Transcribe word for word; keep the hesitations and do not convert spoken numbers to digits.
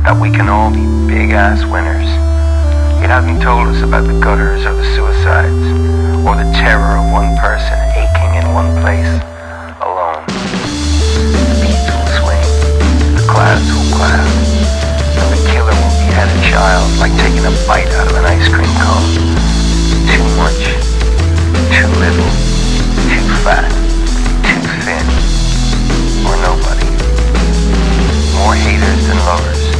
that we can all be big-ass winners. It hasn't told us about the gutters or the suicides, or the terror of one person aching in one place, alone. The beats will swing, the clouds will cloud, and the killer will behead a child like taking a bite out of an ice cream cone. Too much, too little, too fat, too thin, or nobody. More haters than lovers.